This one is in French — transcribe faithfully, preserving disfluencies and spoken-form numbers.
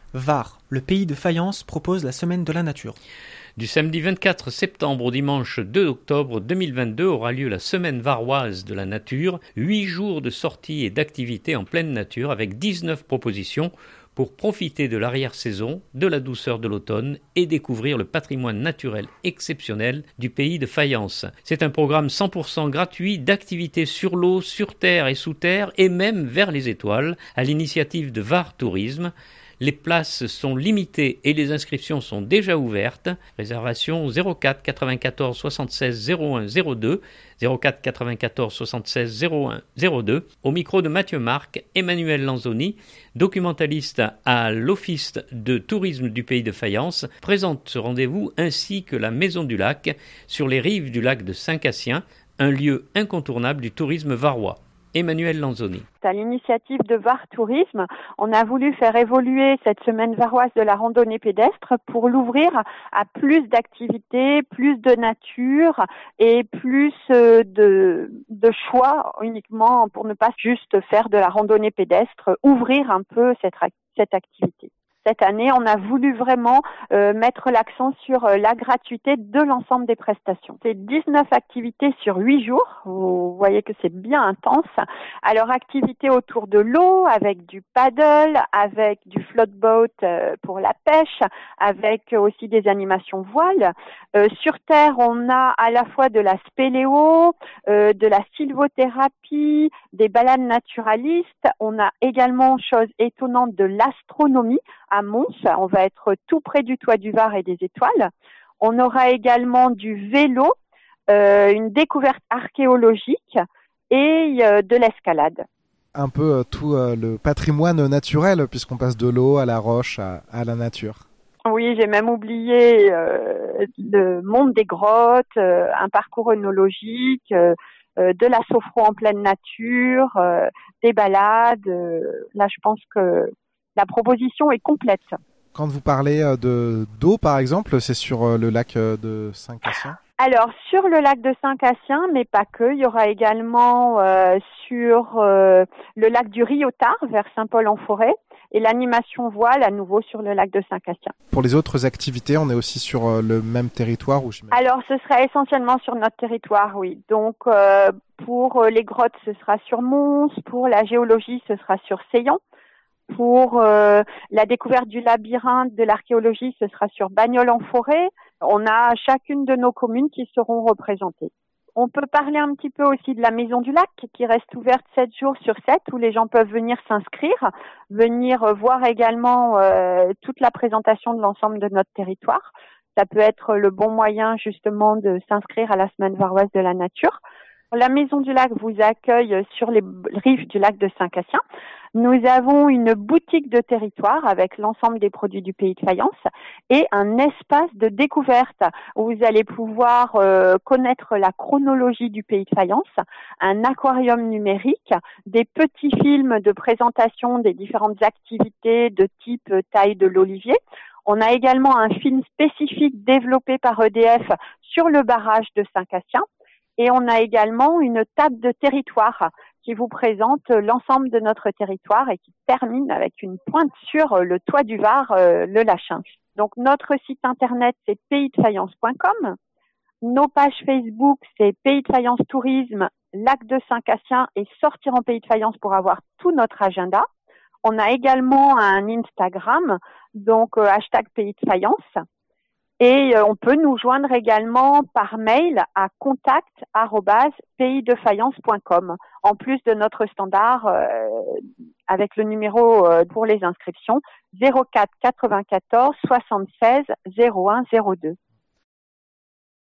Var, le pays de Fayence propose la semaine de la nature. Du samedi vingt-quatre septembre au dimanche deux octobre deux mille vingt-deux aura lieu la semaine varoise de la nature, huit jours de sorties et d'activités en pleine nature avec dix-neuf propositions pour profiter de l'arrière-saison, de la douceur de l'automne et découvrir le patrimoine naturel exceptionnel du pays de Fayence. C'est un programme cent pour cent gratuit d'activités sur l'eau, sur terre et sous terre et même vers les étoiles à l'initiative de Var Tourisme. Les places sont limitées et les inscriptions sont déjà ouvertes. Réservation zéro quatre quatre-vingt-quatorze soixante-seize zéro un zéro deux, zéro quatre quatre-vingt-quatorze soixante-seize zéro un zéro deux. Au micro de Mathieu Marc, Emmanuel Lanzoni, documentaliste à l'Office de tourisme du pays de Fayence, présente ce rendez-vous ainsi que la Maison du Lac sur les rives du lac de Saint-Cassien, un lieu incontournable du tourisme varois. Emmanuel Lanzoni. À l'initiative de Var Tourisme, on a voulu faire évoluer cette semaine varoise de la randonnée pédestre pour l'ouvrir à plus d'activités, plus de nature et plus de, de choix uniquement pour ne pas juste faire de la randonnée pédestre, ouvrir un peu cette, cette activité. Cette année, on a voulu vraiment euh, mettre l'accent sur euh, la gratuité de l'ensemble des prestations. C'est dix-neuf activités sur huit jours. Vous voyez que c'est bien intense. Alors, activités autour de l'eau, avec du paddle, avec du floatboat euh, pour la pêche, avec aussi des animations voiles. Euh, sur terre, on a à la fois de la spéléo, euh, de la sylvothérapie, des balades naturalistes. On a également, chose étonnante, de l'astronomie à Mons. On va être tout près du toit du Var et des étoiles. On aura également du vélo, euh, une découverte archéologique et euh, de l'escalade. Un peu euh, tout euh, le patrimoine naturel, puisqu'on passe de l'eau à la roche, à, à la nature. Oui, j'ai même oublié euh, le monde des grottes, euh, un parcours œnologique, euh, euh, de la sophro en pleine nature, euh, des balades. Euh, là, je pense que la proposition est complète. Quand vous parlez de d'eau, par exemple, c'est sur le lac de Saint-Cassien ? Alors, sur le lac de Saint-Cassien, mais pas que. Il y aura également euh, sur euh, le lac du Riotard, vers Saint-Paul-en-Forêt, et l'animation voile à nouveau sur le lac de Saint-Cassien. Pour les autres activités, on est aussi sur le même territoire ou j'imagine ? Alors, ce sera essentiellement sur notre territoire, oui. Donc, euh, pour les grottes, ce sera sur Mons. Pour la géologie, ce sera sur Seillan. Pour euh, la découverte du labyrinthe de l'archéologie, ce sera sur Bagnols-en-Forêt. On a chacune de nos communes qui seront représentées. On peut parler un petit peu aussi de la Maison du Lac qui reste ouverte sept jours sur sept où les gens peuvent venir s'inscrire, venir voir également euh, toute la présentation de l'ensemble de notre territoire. Ça peut être le bon moyen justement de s'inscrire à la semaine varoise de la nature. La Maison du Lac vous accueille sur les rives du lac de Saint-Cassien. Nous avons une boutique de territoire avec l'ensemble des produits du pays de Fayence et un espace de découverte où vous allez pouvoir euh, connaître la chronologie du pays de Fayence, un aquarium numérique, des petits films de présentation des différentes activités de type taille de l'olivier. On a également un film spécifique développé par E D F sur le barrage de Saint-Cassien. Et on a également une table de territoire qui vous présente l'ensemble de notre territoire et qui termine avec une pointe sur le toit du Var, euh, le Lachin. Donc notre site internet c'est pays de fayence point com. Nos pages Facebook c'est Pays de Fayence Tourisme, Lac de Saint-Cassien et Sortir en Pays de Fayence pour avoir tout notre agenda. On a également un Instagram, donc euh, hashtag Pays de Fayence. Et euh, on peut nous joindre également par mail à contact arobase pays de fayence point com, en plus de notre standard euh, avec le numéro euh, pour les inscriptions zéro quatre quatre-vingt-quatorze soixante-seize zéro un zéro deux.